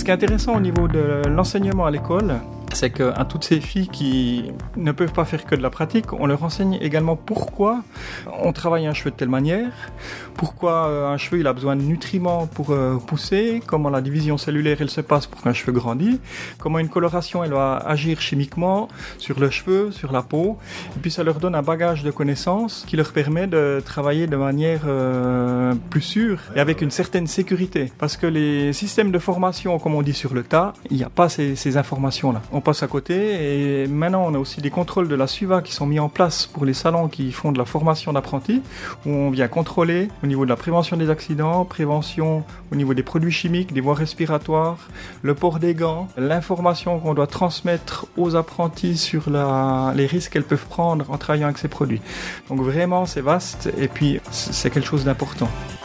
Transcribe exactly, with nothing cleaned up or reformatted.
Ce qui est intéressant au niveau de l'enseignement à l'école, c'est qu'à toutes ces filles qui ne peuvent pas faire que de la pratique, on leur enseigne également pourquoi on travaille un cheveu de telle manière, pourquoi un cheveu il a besoin de nutriments pour pousser, comment la division cellulaire elle se passe pour qu'un cheveu grandisse, comment une coloration elle va agir chimiquement sur le cheveu, sur la peau, et puis ça leur donne un bagage de connaissances qui leur permet de travailler de manière euh, plus sûre et avec une certaine sécurité. Parce que les systèmes de formation, comme on dit sur le tas, il n'y a pas ces, ces informations-là. On passe à côté et maintenant on a aussi des contrôles de la SUVA qui sont mis en place pour les salons qui font de la formation d'apprentis où on vient contrôler au niveau de la prévention des accidents, prévention au niveau des produits chimiques, des voies respiratoires, le port des gants, l'information qu'on doit transmettre aux apprentis sur la, les risques qu'elles peuvent prendre en travaillant avec ces produits. Donc vraiment c'est vaste et puis c'est quelque chose d'important.